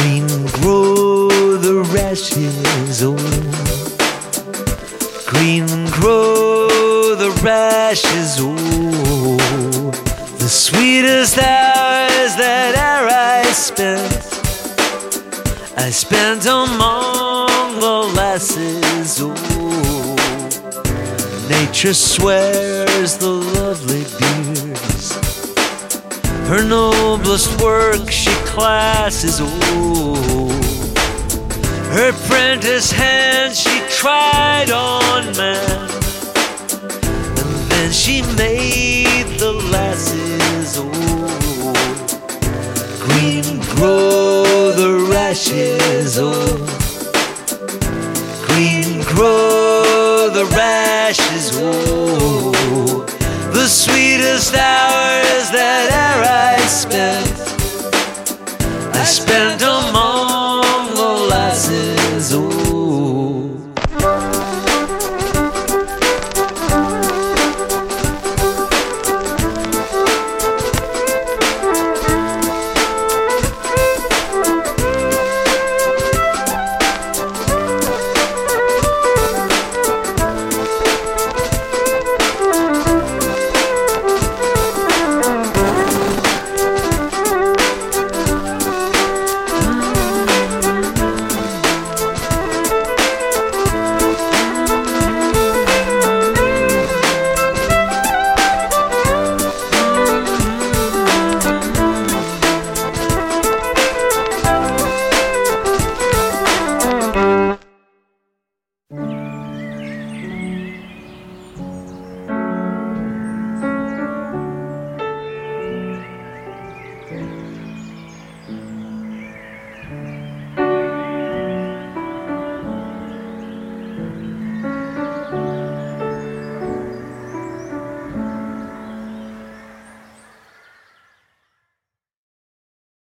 Green grow the rashes, oh. Green grow the rashes, oh. The sweetest hours that e'er I spent among the lasses, oh. Nature swears the lovely dears, her noblest work she classes, oh. Her prentice hand she tried on man, and then she made the lasses, oh. Green grow the rashes, oh. Green grow the rashes, oh. The sweetest hours that e'er I spent